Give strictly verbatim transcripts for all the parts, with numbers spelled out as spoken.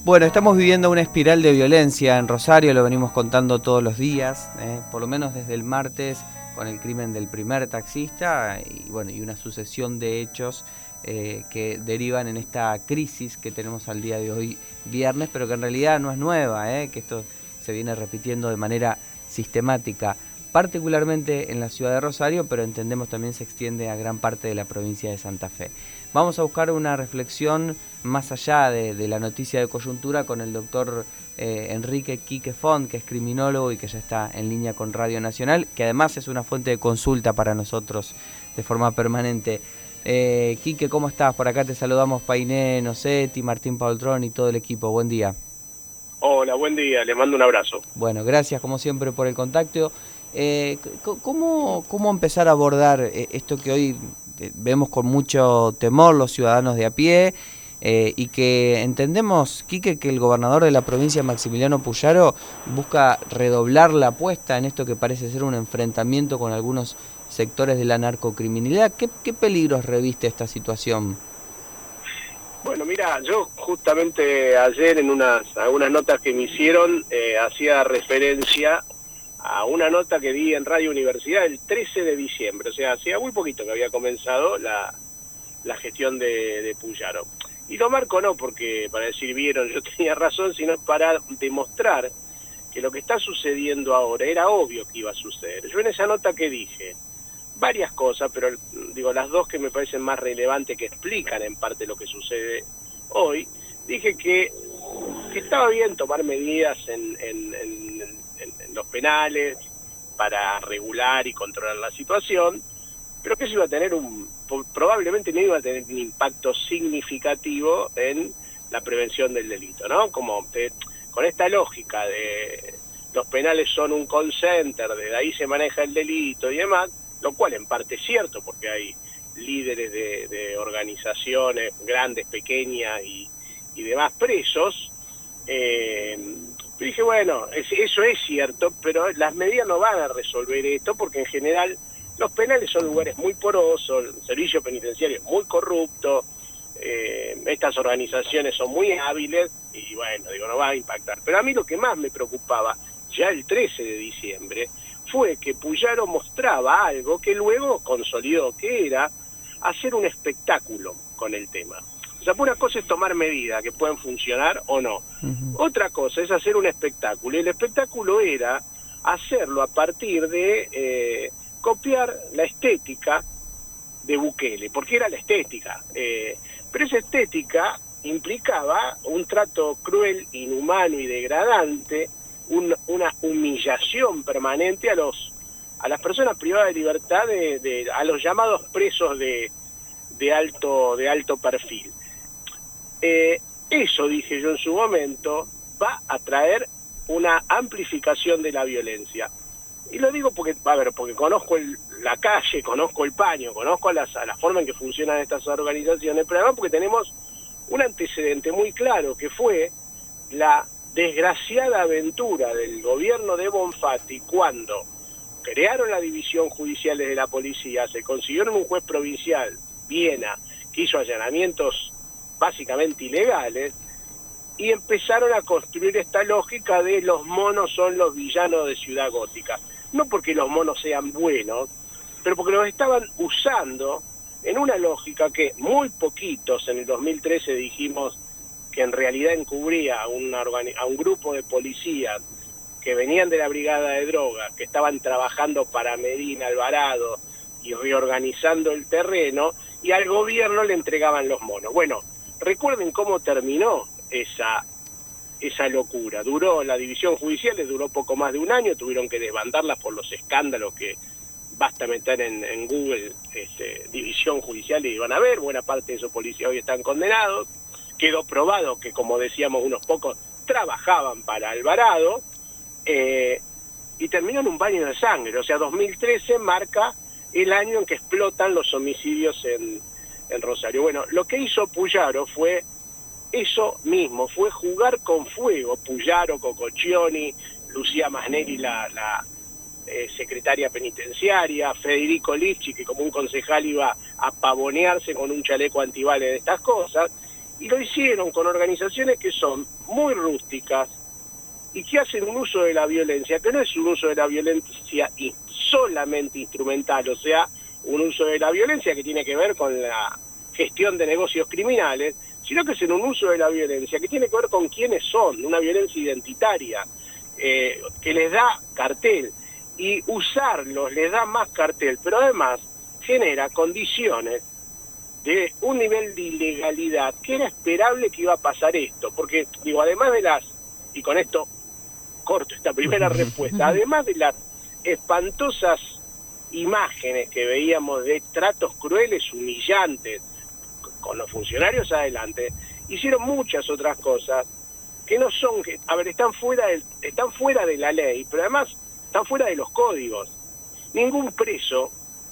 Bueno, estamos viviendo una espiral de violencia en Rosario, lo venimos contando todos los días, eh, por lo menos desde el martes, con el crimen del primer taxista y, bueno, y una sucesión de hechos eh, que derivan en esta crisis que tenemos al día de hoy, viernes, pero que en realidad no es nueva, eh, que esto se viene repitiendo de manera sistemática, particularmente en la ciudad de Rosario, pero entendemos también se extiende a gran parte de la provincia de Santa Fe. Vamos a buscar una reflexión más allá de, de la noticia de coyuntura con el doctor eh, Enrique Quique Font, que es criminólogo y que ya está en línea con Radio Nacional, que además es una fuente de consulta para nosotros de forma permanente. Eh, Quique, ¿cómo estás? Por acá te saludamos Painé, Nocetti, Martín Paultrón y todo el equipo. Buen día. Hola, buen día, les mando un abrazo. Bueno, gracias como siempre por el contacto. Eh, ¿cómo, ¿Cómo empezar a abordar esto que hoy vemos con mucho temor los ciudadanos de a pie eh, y que entendemos, Quique, que el gobernador de la provincia, Maximiliano Puyaro, busca redoblar la apuesta en esto que parece ser un enfrentamiento con algunos sectores de la narcocriminalidad? ¿Qué, qué peligros reviste esta situación? Bueno, mira, yo justamente ayer en unas algunas notas que me hicieron eh, hacía referencia a una nota que di en Radio Universidad el trece de diciembre, o sea, hacía muy poquito que había comenzado la, la gestión de, de Puyaro. Y lo marco no porque para decir vieron yo tenía razón, sino para demostrar que lo que está sucediendo ahora era obvio que iba a suceder. Yo en esa nota que dije varias cosas, pero digo las dos que me parecen más relevantes, que explican en parte lo que sucede hoy, dije que, que estaba bien tomar medidas en, en, en, en, en los penales para regular y controlar la situación, pero que eso iba a tener un, probablemente no iba a tener un impacto significativo en la prevención del delito, ¿no? Como te, con esta lógica de los penales son un call center, de ahí se maneja el delito y demás, lo cual en parte es cierto, porque hay líderes de, de organizaciones grandes, pequeñas y, y demás presos. Eh, dije, bueno, es, eso es cierto, pero las medidas no van a resolver esto, porque en general los penales son lugares muy porosos, el servicio penitenciario es muy corrupto, eh, estas organizaciones son muy hábiles, y bueno, digo, no va a impactar. Pero a mí lo que más me preocupaba, ya el trece de diciembre, fue que Puyaro mostraba algo que luego consolidó, que era hacer un espectáculo con el tema. O sea, una cosa es tomar medidas que pueden funcionar o no. Uh-huh. Otra cosa es hacer un espectáculo. Y el espectáculo era hacerlo a partir de eh, copiar la estética de Bukele, porque era la estética. Eh, pero esa estética implicaba un trato cruel, inhumano y degradante, Un, una humillación permanente a los a las personas privadas de libertad, de, de a los llamados presos de, de alto de alto perfil. Eh, eso, dije yo en su momento, va a traer una amplificación de la violencia. Y lo digo porque, a ver, porque conozco el, la calle, conozco el paño, conozco a, las, a la forma en que funcionan estas organizaciones, pero además porque tenemos un antecedente muy claro, que fue la desgraciada aventura del gobierno de Bonfatti cuando crearon la división judicial de la policía, se consiguieron un juez provincial, Viena, que hizo allanamientos básicamente ilegales, y empezaron a construir esta lógica de los monos son los villanos de Ciudad Gótica. No porque los monos sean buenos, pero porque los estaban usando en una lógica que muy poquitos en el dos mil trece dijimos que en realidad encubría a, una organi- a un grupo de policías que venían de la brigada de drogas, que estaban trabajando para Medina Alvarado y reorganizando el terreno, y al gobierno le entregaban los monos. Bueno, recuerden cómo terminó esa, esa locura. Duró, la división judicial les duró poco más de un año, tuvieron que desbandarla por los escándalos que basta meter en, en Google este, división judicial y van a ver, buena parte de esos policías hoy están condenados. Quedó probado que, como decíamos unos pocos, trabajaban para Alvarado, eh, y terminó en un baño de sangre. O sea, dos mil trece marca el año en que explotan los homicidios en, en Rosario. Bueno, lo que hizo Puyaro fue eso mismo, fue jugar con fuego. Puyaro, Cococcioni, Lucía Masneri, la, la eh, secretaria penitenciaria, Federico Lifchi, que como un concejal iba a pavonearse con un chaleco antibales de estas cosas, Y lo hicieron con organizaciones que son muy rústicas y que hacen un uso de la violencia, que no es un uso de la violencia y solamente instrumental, o sea, un uso de la violencia que tiene que ver con la gestión de negocios criminales, sino que es en un uso de la violencia que tiene que ver con quiénes son, una violencia identitaria, eh, que les da cartel, y usarlos les da más cartel, pero además genera condiciones de un nivel de ilegalidad que era esperable que iba a pasar esto, porque, digo, además de las, y con esto corto esta primera respuesta, además de las espantosas imágenes que veíamos de tratos crueles, humillantes, con los funcionarios adelante, hicieron muchas otras cosas que no son, que, a ver, están fuera del, están fuera de la ley, pero además están fuera de los códigos. Ningún preso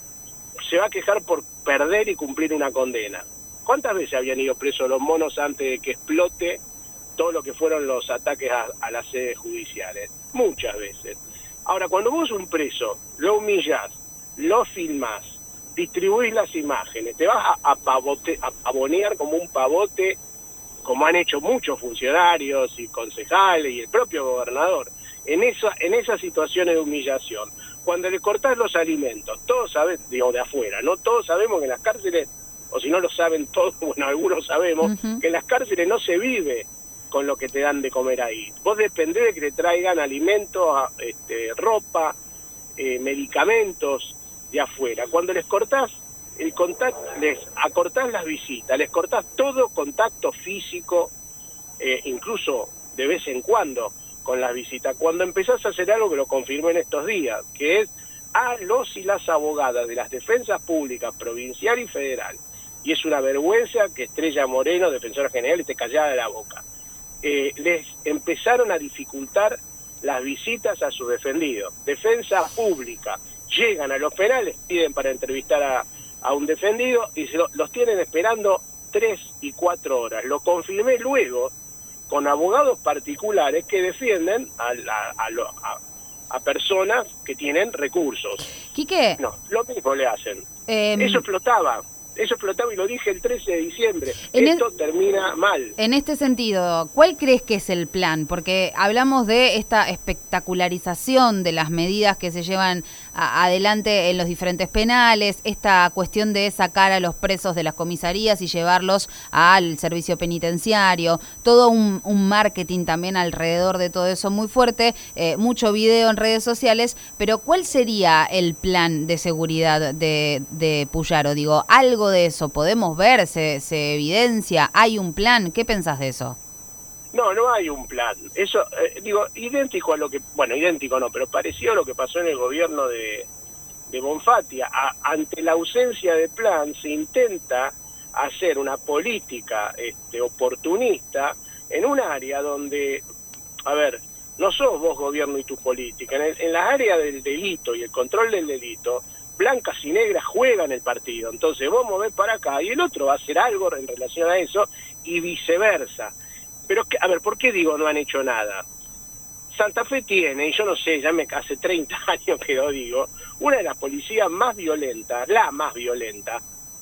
se va a quejar por perder y cumplir una condena. ¿Cuántas veces habían ido presos los monos antes de que explote todo lo que fueron los ataques a, a las sedes judiciales? Muchas veces. Ahora, cuando vos un preso lo humillás, lo filmás, distribuís las imágenes, te vas a, a, pavote, a pavonear como un pavote, como han hecho muchos funcionarios y concejales y el propio gobernador, en esa, en esas situaciones de humillación. Cuando le cortás los alimentos, todos saben, digo, de afuera, ¿no? Todos sabemos que en las cárceles, o si no lo saben todos, bueno, algunos sabemos, uh-huh. que en las cárceles no se vive con lo que te dan de comer ahí. Vos dependés de que te traigan alimentos, este, ropa, eh, medicamentos de afuera. Cuando les cortás el contacto, les acortás las visitas, les cortás todo contacto físico, eh, incluso de vez en cuando con las visitas. Cuando empezás a hacer algo que lo confirmé en estos días, que es a los y las abogadas de las defensas públicas provincial y federal, y es una vergüenza que Estrella Moreno, defensora general, esté callada de la boca, eh, les empezaron a dificultar las visitas a sus defendidos. Defensa pública, llegan a los penales, piden para entrevistar a, a un defendido y se lo, los tienen esperando tres y cuatro horas. Lo confirmé luego con abogados particulares que defienden a, la, a, lo, a, a personas que tienen recursos. Quique. No, lo mismo le hacen. Eh, Eso explotaba. Eso explotaba y lo dije el trece de diciembre. Esto es, termina mal. En este sentido, ¿cuál crees que es el plan? Porque hablamos de esta espectacularización de las medidas que se llevan a, adelante en los diferentes penales, esta cuestión de sacar a los presos de las comisarías y llevarlos al servicio penitenciario, todo un, un marketing también alrededor de todo eso muy fuerte, eh, mucho video en redes sociales, pero ¿cuál sería el plan de seguridad de, de Puyaro? Digo, algo de eso podemos ver, se, se evidencia, hay un plan. ¿Qué pensás de eso? No, no hay un plan. Eso, eh, digo, idéntico a lo que, bueno, idéntico no, pero parecido a lo que pasó en el gobierno de, de Bonfatti. A, ante la ausencia de plan se intenta hacer una política este, oportunista en un área donde, a ver, no sos vos gobierno y tu política. En, el, en las áreas del delito y el control del delito, blancas y negras juegan el partido. Entonces vos movés para acá y el otro va a hacer algo en relación a eso y viceversa. Pero, a ver, ¿por qué digo no han hecho nada? Santa Fe tiene, y yo no sé, ya me hace treinta años que lo digo, una de las policías más violentas, la más violenta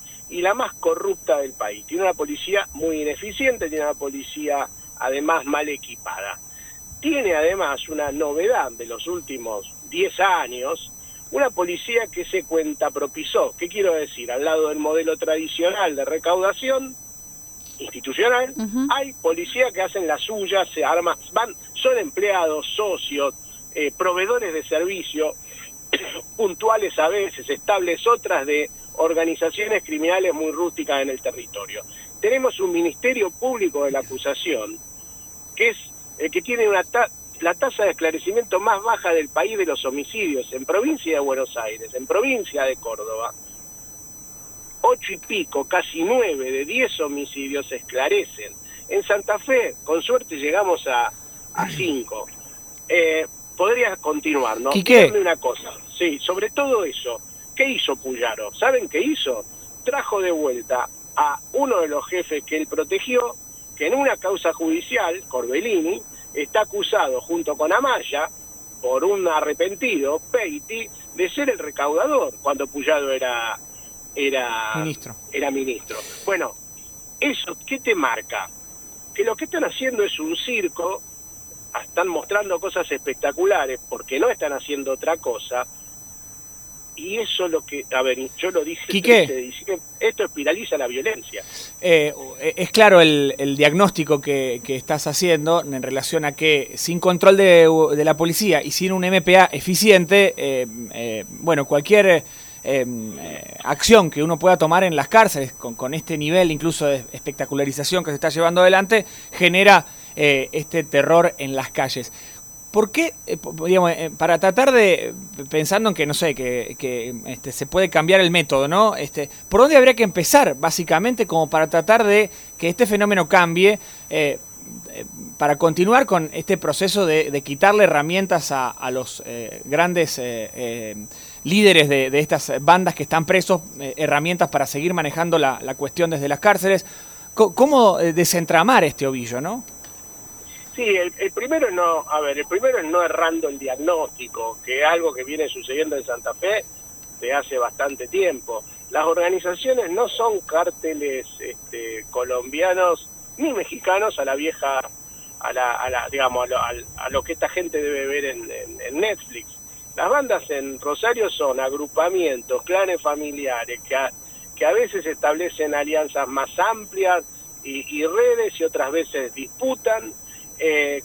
y la más corrupta del país. Tiene una policía muy ineficiente, tiene una policía además mal equipada. Tiene además una novedad de los últimos diez años, una policía que se cuentapropizó. ¿Qué quiero decir? Al lado del modelo tradicional de recaudación institucional, uh-huh. hay policías que hacen las suyas, se arman, van, son empleados, socios, eh, proveedores de servicio, puntuales a veces, estables otras de organizaciones criminales muy rústicas en el territorio. Tenemos un Ministerio Público de la Acusación, que es el que tiene una ta- la tasa de esclarecimiento más baja del país de los homicidios, en provincia de Buenos Aires, en provincia de Córdoba. Ocho y pico, casi nueve de diez homicidios se esclarecen. En Santa Fe, con suerte, llegamos a, a cinco. Eh, podría continuar, ¿no? ¿Quique? Díganme una cosa, sí, sobre todo eso. ¿Qué hizo Puyaro? ¿Saben qué hizo? Trajo de vuelta a uno de los jefes que él protegió, que en una causa judicial, Corbellini, está acusado junto con Amaya, por un arrepentido, Peiti, de ser el recaudador cuando Puyaro era, era, ministro. era ministro. Bueno, ¿Eso qué te marca? Que lo que están haciendo es un circo, están mostrando cosas espectaculares porque no están haciendo otra cosa, y eso es lo que, a ver, yo lo dije, Quique, esto espiraliza la violencia. Eh, es claro el, el diagnóstico que, que estás haciendo en relación a que sin control de, de la policía y sin un M P A eficiente, eh, eh, bueno, cualquier eh, eh, acción que uno pueda tomar en las cárceles con, con este nivel incluso de espectacularización que se está llevando adelante, genera eh, este terror en las calles. ¿Por qué, eh, digamos, eh, para tratar de, pensando en que, no sé, que, que este, se puede cambiar el método, ¿no? Este, ¿por dónde habría que empezar, básicamente, como para tratar de que este fenómeno cambie, eh, eh, para continuar con este proceso de, de quitarle herramientas a, a los eh, grandes eh, eh, líderes de, de estas bandas que están presos, eh, herramientas para seguir manejando la, la cuestión desde las cárceles? ¿Cómo desentramar este ovillo, no? Sí, el, el primero es no, a ver, el primero es no errando el diagnóstico, que es algo que viene sucediendo en Santa Fe de hace bastante tiempo. Las organizaciones no son cárteles este, colombianos ni mexicanos a la vieja, a la, a la digamos, a lo, a, a lo que esta gente debe ver en, en, en Netflix. Las bandas en Rosario son agrupamientos, clanes familiares, que a, que a veces establecen alianzas más amplias y, y redes, y otras veces disputan, Eh,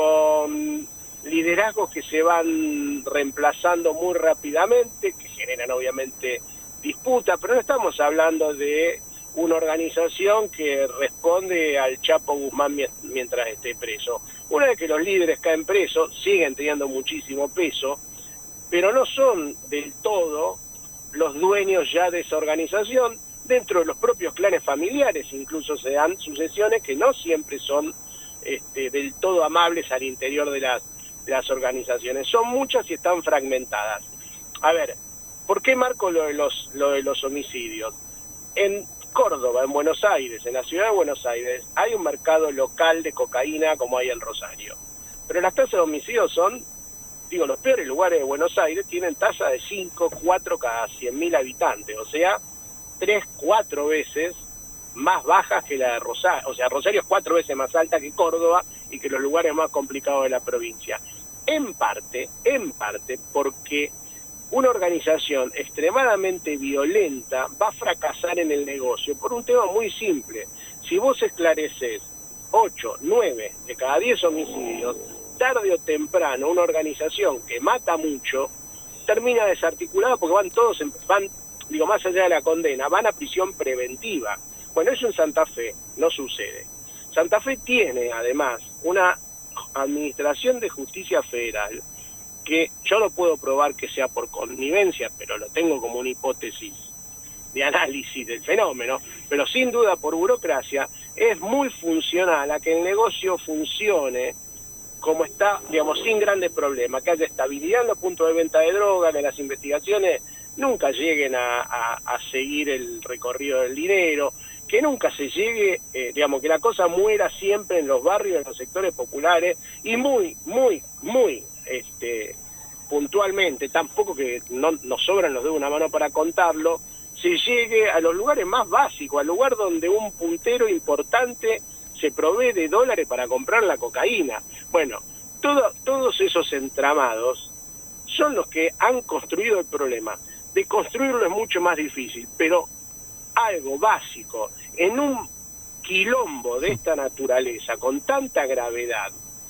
con liderazgos que se van reemplazando muy rápidamente, que generan obviamente disputas, pero no estamos hablando de una organización que responde al Chapo Guzmán mientras esté preso. Una vez que los líderes caen presos, siguen teniendo muchísimo peso, pero no son del todo los dueños ya de esa organización. Dentro de los propios clanes familiares incluso se dan sucesiones que no siempre son Este, del todo amables al interior de las, de las organizaciones. Son muchas y están fragmentadas. A ver, ¿por qué marco lo de los, lo de los homicidios? En Córdoba, en Buenos Aires, en la ciudad de Buenos Aires, hay un mercado local de cocaína como hay en Rosario. Pero las tasas de homicidios son, digo, los peores lugares de Buenos Aires tienen tasas de cinco, cuatro cada cien mil habitantes, o sea, tres, cuatro veces más bajas que la de Rosario. O sea, Rosario es cuatro veces más alta que Córdoba y que los lugares más complicados de la provincia. En parte, en parte, porque una organización extremadamente violenta va a fracasar en el negocio por un tema muy simple. Si vos esclareces ocho, nueve de cada diez homicidios, tarde o temprano una organización que mata mucho termina desarticulada porque van todos, en, van, digo, más allá de la condena, van a prisión preventiva. Bueno, eso en Santa Fe no sucede. Santa Fe tiene, además, una administración de justicia federal que yo no puedo probar que sea por connivencia, pero lo tengo como una hipótesis de análisis del fenómeno, pero sin duda por burocracia, es muy funcional a que el negocio funcione como está, digamos, sin grandes problemas, que haya estabilidad en los puntos de venta de drogas, que las investigaciones nunca lleguen a, a, a seguir el recorrido del dinero, que nunca se llegue, eh, digamos, que la cosa muera siempre en los barrios, en los sectores populares, y muy, muy, muy este, puntualmente, tampoco que no nos sobran los dedos de una mano para contarlo, se llegue a los lugares más básicos, al lugar donde un puntero importante se provee de dólares para comprar la cocaína. Bueno, todo, todos esos entramados son los que han construido el problema. De construirlo es mucho más difícil, pero algo básico, en un quilombo de esta naturaleza, con tanta gravedad,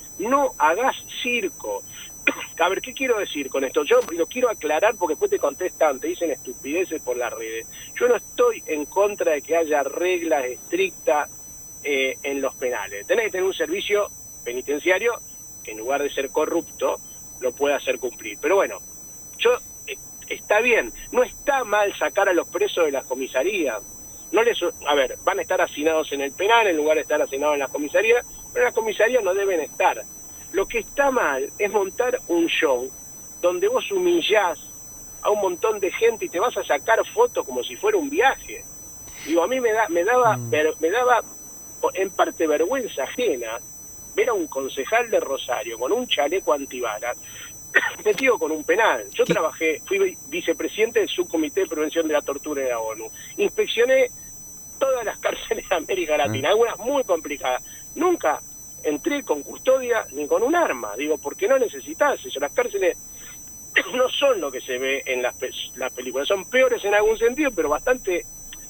no hagas circo. A ver, ¿qué quiero decir con esto? Yo lo quiero aclarar porque después te contestan, te dicen estupideces por las redes. Yo no estoy en contra de que haya reglas estrictas eh, en los penales. Tenés que tener un servicio penitenciario que en lugar de ser corrupto, lo pueda hacer cumplir. Pero bueno, yo... está bien, no está mal sacar a los presos de las comisarías. No les, a ver, van a estar hacinados en el penal en lugar de estar hacinados en las comisarías, pero en las comisarías no deben estar. Lo que está mal es montar un show donde vos humillás a un montón de gente y te vas a sacar fotos como si fuera un viaje. Digo, a mí me da, me daba, mm. ver, me daba en parte vergüenza ajena ver a un concejal de Rosario con un chaleco antibalas metido con un penal. Yo ¿Qué? trabajé, fui vicepresidente del subcomité de prevención de la tortura de la ONU. Inspeccioné todas las cárceles de América Latina, algunas muy complicadas. Nunca entré con custodia ni con un arma, digo, porque no necesitas eso. Las cárceles no son lo que se ve en las, pe las películas, son peores en algún sentido, pero bastante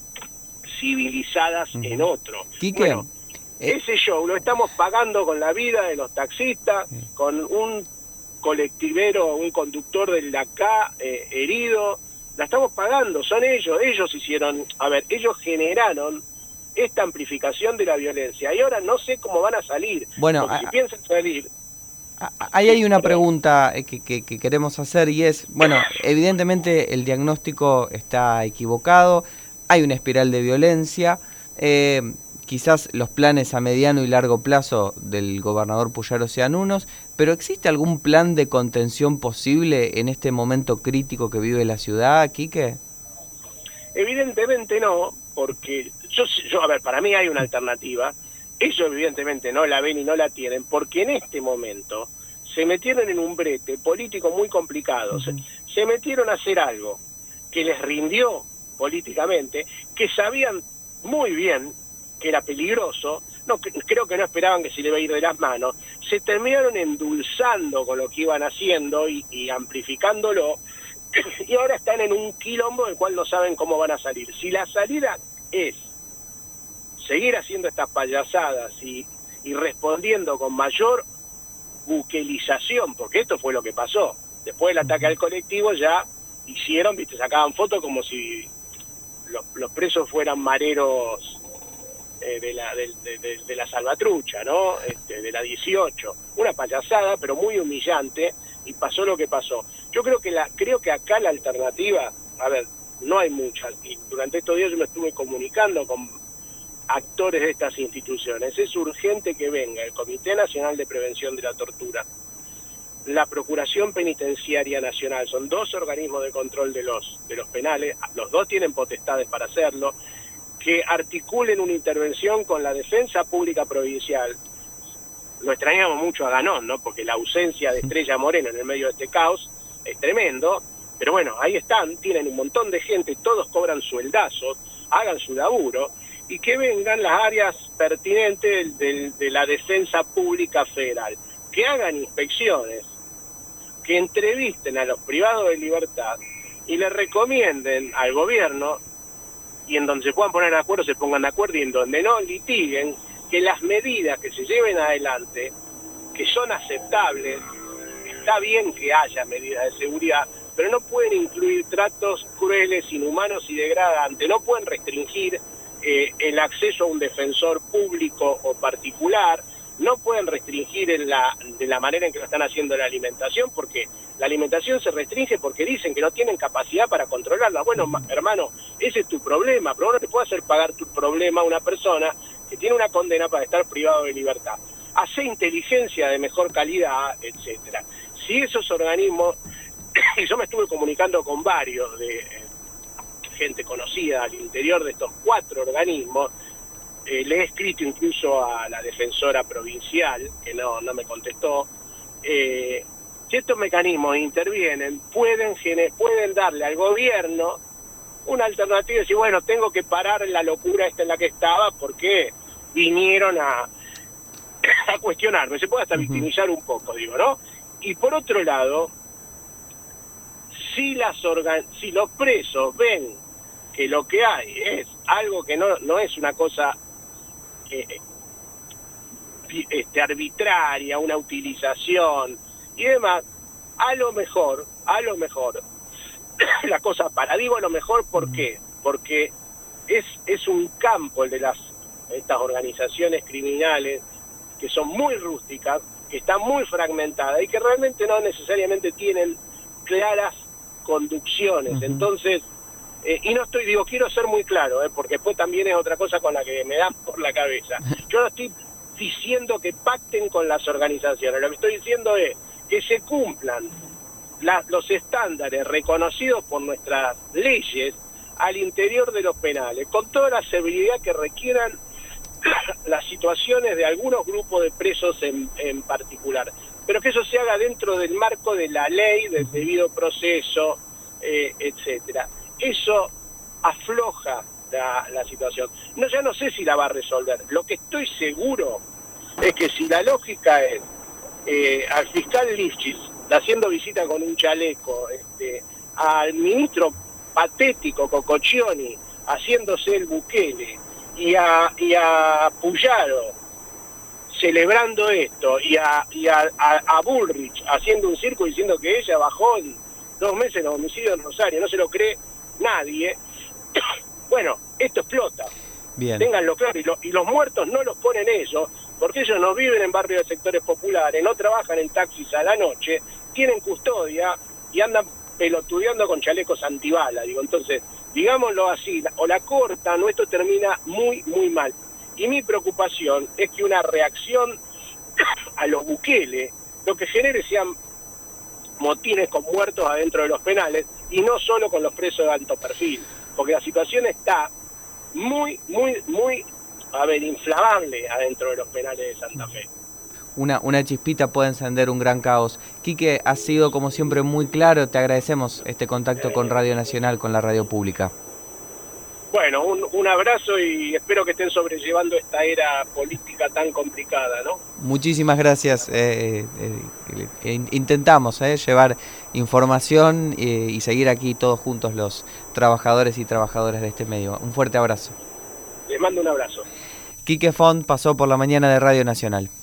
civilizadas uh-huh. en otro. Quique, bueno, eh... ese show lo estamos pagando con la vida de los taxistas, uh-huh. con un colectivero, un conductor del de acá eh, herido, la estamos pagando, son ellos, ellos hicieron, a ver, ellos generaron esta amplificación de la violencia y ahora no sé cómo van a salir. Bueno, porque a, si piensan salir... Ahí hay una pregunta que, que, que queremos hacer y es, bueno, evidentemente el diagnóstico está equivocado, hay una espiral de violencia, eh, quizás los planes a mediano y largo plazo del gobernador Puyaro sean unos, pero ¿existe algún plan de contención posible en este momento crítico que vive la ciudad, Quique? Evidentemente no, porque yo, yo, a ver, para mí hay una alternativa. Ellos evidentemente no la ven y no la tienen, porque en este momento se metieron en un brete político muy complicado. Uh-huh. se, se metieron a hacer algo que les rindió políticamente, que sabían muy bien que era peligroso, no, que, creo que no esperaban que se le iba a ir de las manos, se terminaron endulzando con lo que iban haciendo y, y amplificándolo, y ahora están en un quilombo del cual no saben cómo van a salir. Si la salida es seguir haciendo estas payasadas y, y respondiendo con mayor buquelización, porque esto fue lo que pasó. Después del ataque al colectivo ya hicieron, viste, sacaban fotos como si los, los presos fueran mareros eh, de, la, de, de, de la Salvatrucha, ¿no? Este, de la dieciocho. Una payasada, pero muy humillante, y pasó lo que pasó. Yo creo que la creo que acá la alternativa, a ver, no hay muchas, y durante estos días yo me estuve comunicando con actores de estas instituciones. Es urgente que venga el Comité Nacional de Prevención de la Tortura, la Procuración Penitenciaria Nacional, son dos organismos de control de los, de los penales, los dos tienen potestades para hacerlo, que articulen una intervención con la Defensa Pública Provincial. Lo extrañamos mucho a Ganón, ¿no? Porque la ausencia de Estrella Moreno en el medio de este caos es tremendo, pero bueno, ahí están, tienen un montón de gente, todos cobran sueldazos, hagan su laburo, y que vengan las áreas pertinentes de, de, de la Defensa Pública Federal, que hagan inspecciones, que entrevisten a los privados de libertad y le recomienden al gobierno, y en donde se puedan poner de acuerdo, se pongan de acuerdo, y en donde no litiguen, que las medidas que se lleven adelante, que son aceptables, está bien que haya medidas de seguridad, pero no pueden incluir tratos crueles, inhumanos y degradantes, no pueden restringir Eh, el acceso a un defensor público o particular, no pueden restringir en la, de la manera en que lo están haciendo la alimentación, porque la alimentación se restringe porque dicen que no tienen capacidad para controlarla. Bueno, hermano, ese es tu problema, pero no te puede hacer pagar tu problema a una persona que tiene una condena para estar privado de libertad. Hace inteligencia de mejor calidad, etcétera. Si esos organismos, y yo me estuve comunicando con varios de gente conocida al interior de estos cuatro organismos, eh, le he escrito incluso a la defensora provincial, que no, no me contestó, eh, si estos mecanismos intervienen, pueden, pueden darle al gobierno una alternativa y decir, bueno, tengo que parar la locura esta en la que estaba porque vinieron a, a cuestionarme, se puede hasta victimizar un poco, digo, ¿no? Y por otro lado, si, las organ si los presos ven que lo que hay es algo que no, no es una cosa eh, este, arbitraria, una utilización y demás, a lo mejor, a lo mejor, la cosa para, digo a lo mejor, ¿por qué? Porque es, es un campo el de las estas organizaciones criminales que son muy rústicas, que están muy fragmentadas y que realmente no necesariamente tienen claras conducciones. Uh-huh. Entonces, Eh, y no estoy, digo, quiero ser muy claro, eh, porque después también es otra cosa con la que me dan por la cabeza. Yo no estoy diciendo que pacten con las organizaciones, lo que estoy diciendo es que se cumplan la, los estándares reconocidos por nuestras leyes al interior de los penales, con toda la severidad que requieran las situaciones de algunos grupos de presos en, en particular, pero que eso se haga dentro del marco de la ley, del debido proceso, eh, etcétera. Eso afloja la, la situación. No, ya no sé si la va a resolver. Lo que estoy seguro es que si la lógica es eh, al fiscal Lifchitz haciendo visita con un chaleco, este, al ministro patético Cococcioni haciéndose el Bukele, y a, y a Puyaro celebrando esto, y a, y a, a, a Bullrich haciendo un circo diciendo que ella bajó en dos meses los homicidios en Rosario, no se lo cree nadie. Bueno, esto explota. Bien. Ténganlo claro, y, lo, y los muertos no los ponen ellos, porque ellos no viven en barrios de sectores populares, no trabajan en taxis a la noche, tienen custodia y andan pelotudeando con chalecos antibala. Digo, entonces, digámoslo así, o la cortan o esto termina muy, muy mal. Y mi preocupación es que una reacción a los Bukele lo que genere sean motines con muertos adentro de los penales, y no solo con los presos de alto perfil, porque la situación está muy, muy, muy, a ver, inflamable adentro de los penales de Santa Fe. Una, una chispita puede encender un gran caos. Quique, has sido como siempre muy claro, te agradecemos este contacto eh, con Radio Nacional, con la radio pública. Bueno, un, un abrazo y espero que estén sobrellevando esta era política tan complicada, ¿no? Muchísimas gracias. Eh, eh, eh, intentamos eh, llevar información eh, y seguir aquí todos juntos los trabajadores y trabajadoras de este medio. Un fuerte abrazo. Les mando un abrazo. Quique Font pasó por la mañana de Radio Nacional.